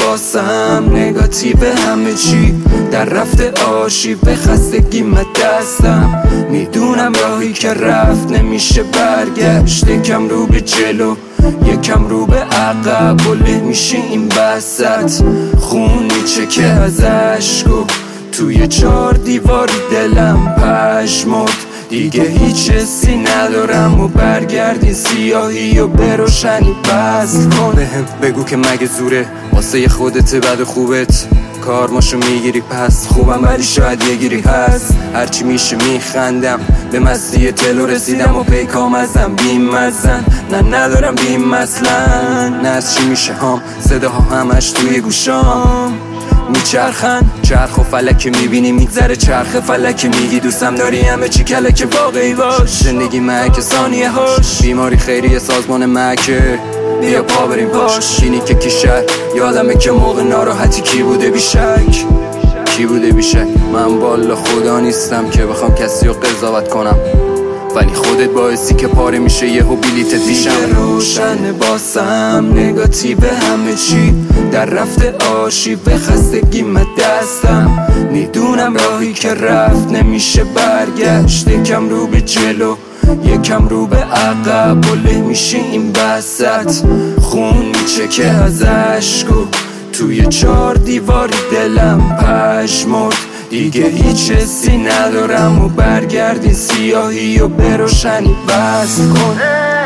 باسم نگاتیو همه چی در رفته آشی به خستگی دستم. میدونم راهی که رفت نمیشه برگشت، یکم رو به جلو یکم رو به عقب و له میشه این وسط. خون میچکه از عشق و توی 4 دیواری دلم پشمرد. دیگه هیچ حسی ندارم و برگردین سیاهی و به روشنی بس کن. بهم بگو که مگه زوره واسه خودت بد و خوبت کارماشو میگیری پس خوبم ولی شاید یه گیری هست. هرچی میشه میخندم به مستی تلو رسیدم و پیکام ازم بیم مزن. نه ندارم بیم اصلا نه از چی میشه هم صداها همش توی گوشام میچرخن. چرخ و فلک میبینی میگذره چرخ فلک میگی دوستم داری همه چی کلک واقعی باش. زندگی مهک ثانیه هاش بیماری خیریه سازمان مکه بیا پا بریم پاش. اینی که کی شهر یادمه که موقع ناراحتی کی بوده بیشک کی بوده بیشک. من والا خدا نیستم که بخوام کسی رو قضاوت کنم ولی خودت باعثی که پاره میشه یه بلیتت میشم. روشن باسم نگاتیو همه چی در رفته آشی به خستگی دستم. میدونم راهی که رفت نمیشه برگشت، یکم رو به جلو یکم رو به عقب و له میشه این وسط. خون میچکه از عشق و توی 4 دیواری دلم پشمرد. دیگه هیچ حسی ندارم و برگردین سیاهی و به روشنی بس کن.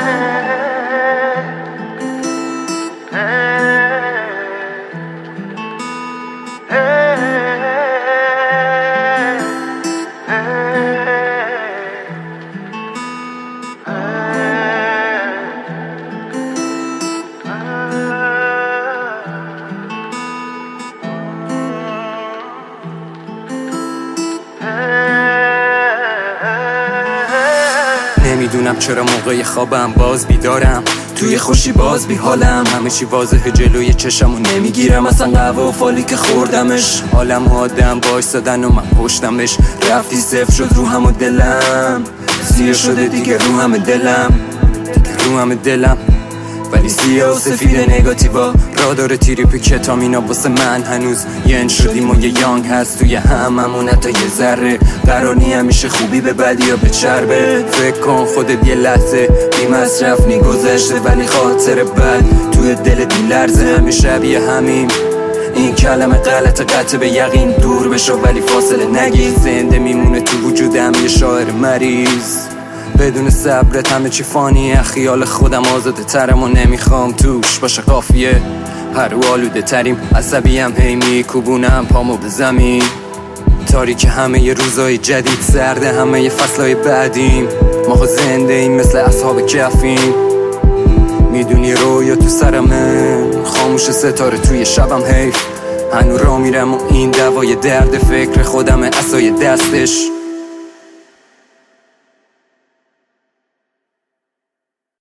نمیدونم چرا موقع خوابم باز بیدارم، توی خوشی باز بی حالم. همه چی واضحه جلوی چشم و نمیگیرم اصلا قهوه و فالی که خوردمش. حالم و آدم وایسادن و من پشتمش. رفتی صفر شد روحم و دلم سیاه شده دیگه روحم دلم دیگه روحم دلم. ولی سیاه و سفید نگاتیوا را داره تریپ کتامینا واسه من هنوز ین شدیم و یه یانگ هست توی هممون حتی یه ذره. قرار نی همیشه خوبی به بدی یا به چربه. فکر کن خودت یه لحظه بی مصرف میگذشته ولی خاطر بد توی دلت میلرزه. همه شبیه همین این کلمه غلط قطع به یقین دور بشو ولی فاصله نگیر. زنده میمونه تو وجودم یه شاعر مریض بدون صبرت همه چی فانیه. خیال خودم آزاده ترم و نمیخوام توش باشه قافیه. هر رو آلوده تریم عصبیم هی میکوبونم پامو به زمین. تاریک همه ی روزای جدید سرده همه ی فصلای بعدیم. ما خود زنده ایم مثل اصحاب کفیم. میدونی رویا تو سرمه خاموش ستاره توی شبم حیف. هنو را میرم و این دوای درد فکر خودم عصای دستش.